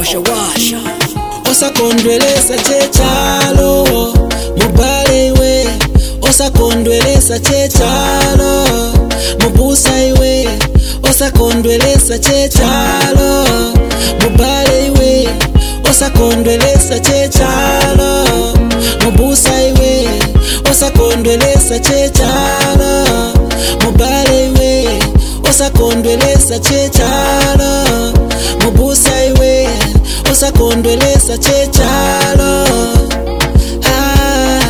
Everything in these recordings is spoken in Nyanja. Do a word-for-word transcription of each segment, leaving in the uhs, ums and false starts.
washa washa osakondwelesa chechalo mubale iwe osakondwelesa chechalo mubusa iwe osakondwelesa chechalo mubale iwe osakondwelesa chechalo mubusa iwe osakondwelesa chechalo mubale iwe osakondwelesa chechalo mubusa iwe osakondwelesa chechalo ah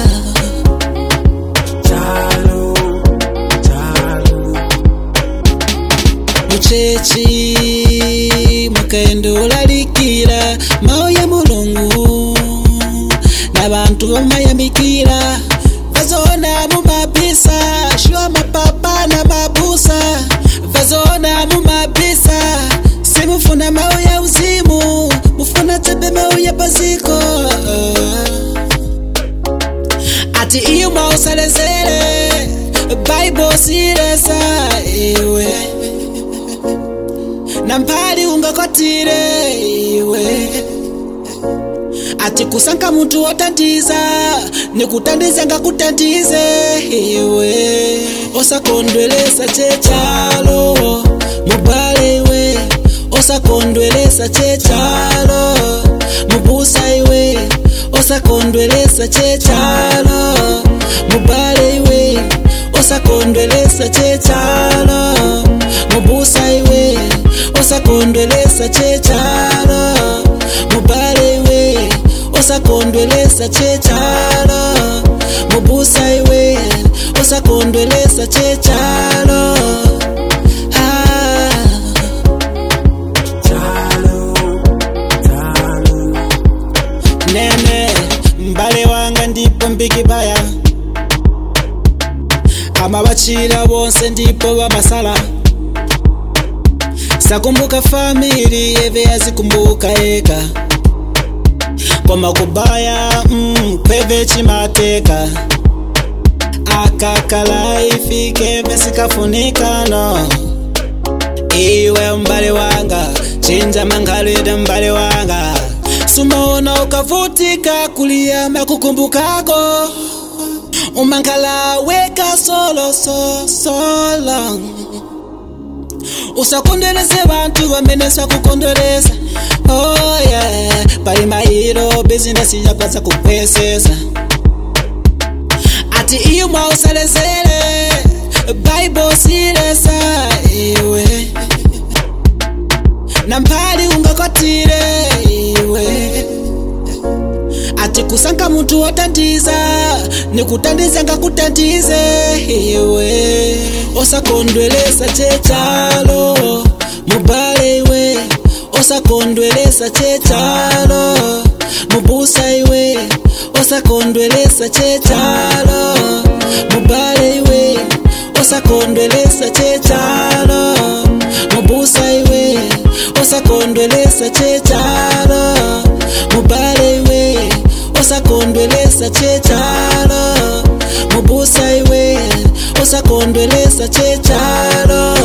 chalo chalo muchechi mukaendo lalikira mao ya mulungu nabantu bamayamikira vazona mumabisa shwa mapapa na mabusa vazona mumabisa simufuna mao ya uzimu mufuna tebe mao ya baziko ati iyo mao salezele Bible silesa iwe nampali ungakotire iwe ati kusanka muntu otandiza nikutandiza ngakutandize iwe osakondwelesa chechalo mubale iwe osakondwelesa chechalo mubusa iwe osakondwelesa chechalo mubale iwe osakondwelesa chechalo mubusa iwe osakondwelesa chechalo mubale iwe osakondwelesa chechalo mubusa iwe osakondwelesa chechalo ah chalo chalo nene mbale wanga ndipo mbikibaya amabachira bonse ndipo bamasala sakumbuka famili eve yazikumbuka eka kwa makubaya mm, kweve chimateka akakala ifike mesikafunika no iwe mbale wanga chinja mangalwede mbale wanga sumaona ukavutika kuliyama kukumbukako umankala weka solo so so long usakondwelese bantu bamenesa kukondwelesa oh yeah pali mairo business yapasa kupesesa ati iyo mausalezele Bible silesa iwe nampali ungakotire iwe ati kusanka muntu otandiza nikutandiza ngakutandize iwe osakondwelesa chechalo mubale iwe osakondwelesa chechalo mubusa iwe osakondwelesa chechalo mubale iwe osakondwelesa chechalo mubusa iwe osakondwelesa chechalo mubale iwe osakondwelesa chechalo mubusa iwe osakondwelesa chechalo